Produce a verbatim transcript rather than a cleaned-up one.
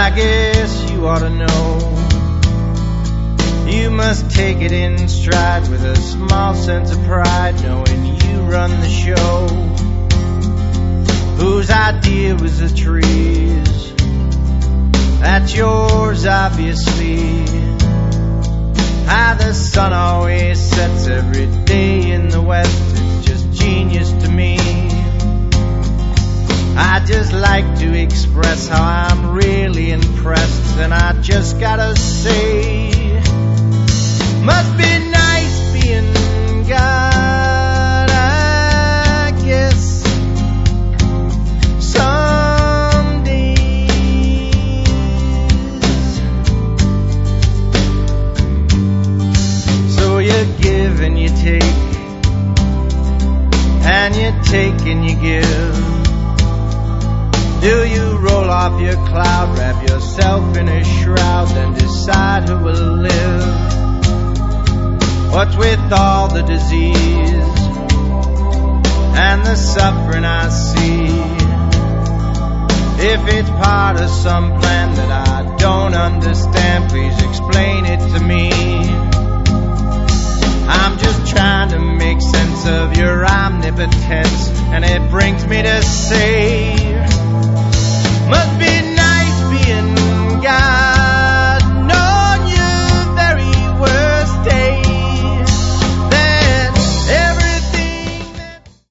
I guess you ought to know. You must take it in stride with a small sense of pride, knowing you run the show. Whose idea was the trees? That's yours, obviously. How the sun always sets every day in the west, it's just genius to me. I just like to express how I'm really impressed, and I just gotta say, must be nice being God, I guess. Some days. So you give and you take, and you take and you give. Do you roll off your cloud, wrap yourself in a shroud, then decide who will live? What's with all the disease and the suffering I see? If it's part of some plan that I don't understand, please explain it to me. I'm just trying to make sense of your omnipotence, and it brings me to say, must be